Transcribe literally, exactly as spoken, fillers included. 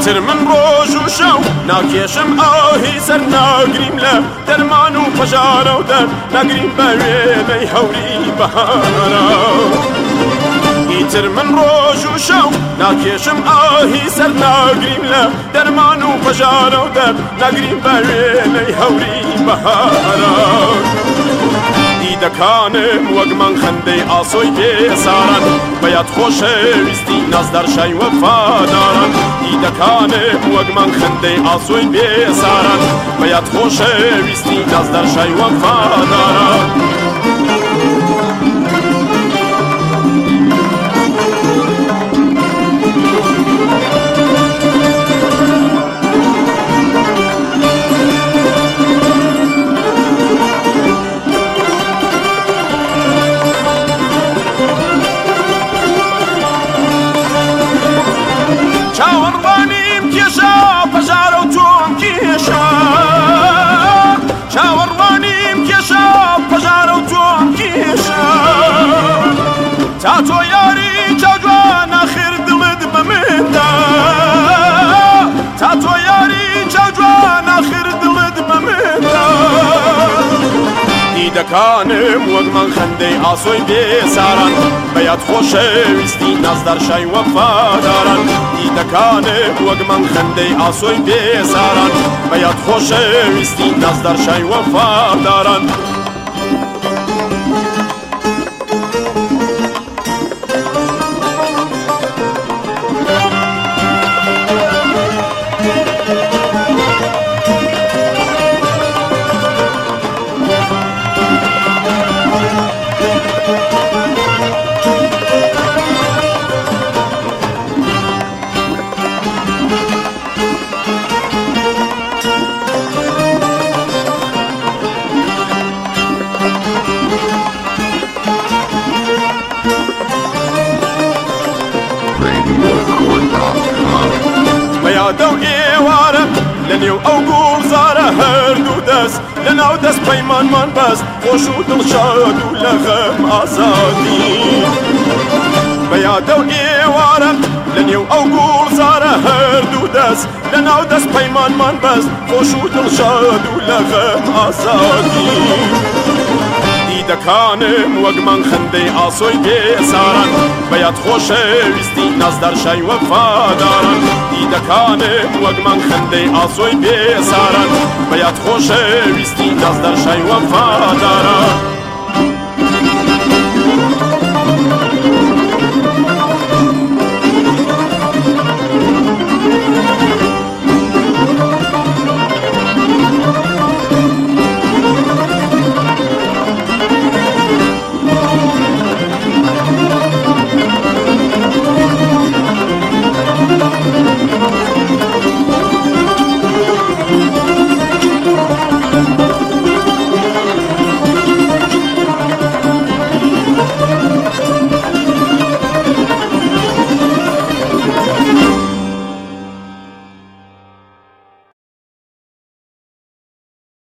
ئیتر من ڕۆژ و شەو ناکێشم ئاهی سەر ناگریم لە دەرمان و پەژارە و دەر ناگریم بە وێنەی هەوری بەهارە ئیتر من ڕۆژ و شەو ناکێشم ئاهی سەر ناگریم لە دەرمان و پەژارە و دەر ناگریم بە وێنەی هەوری بەهارە دیدەکانم وەگمان خەندەی ئاسۆی بێساران بەیاد خۆشەویستی نازدار شای وەفاداران دیدەکانم وەگمان خەندەی ئاسۆی بێساران بەیاد خۆشەویستی نازدار شای وەفاداران چاوەڕوانیم کێشە پەژارە و تۆم کێشە چاوەڕوانیم کێشە پەژارە و تۆم کێشە تا تۆ یاری چاوجوان ئاخر دڵت بە مندا تا تۆ یاری چاوجوان ئاخر دڵت بە مندا دیدەکانم وەگمان خەندەی ئاسۆی بێساران بەیاد خۆشەویستی نازدار شای وەفاداران دیدەکانم وەگمان خەندەی ئاسۆی بێساران بەیاد خۆشەویستی نازدار شای وەفاداران بەیادە و ئێوارە لە نێو ئەو گوڵزارە هەردوو دەست لە ناو دەست پەیمانمان بەست خۆش و دڵشاد و لە غەم ئازادی بەیادە و ئێوارە لە نێو ئەو گوڵزارە هەردوو دەست لە ناو دەست پەیمانمان بەست خۆش و دڵشاد و لە غەم ئازادی دیدەکانم وەگمان خەندەی ئاسۆی بێساران بەیاد خۆشەویستی نازدار شای وەفاداران دیدەکانم وەگمان خەندەی ئاسۆی بێساران بەیاد خۆشەویستی نازدار شای وەفاداران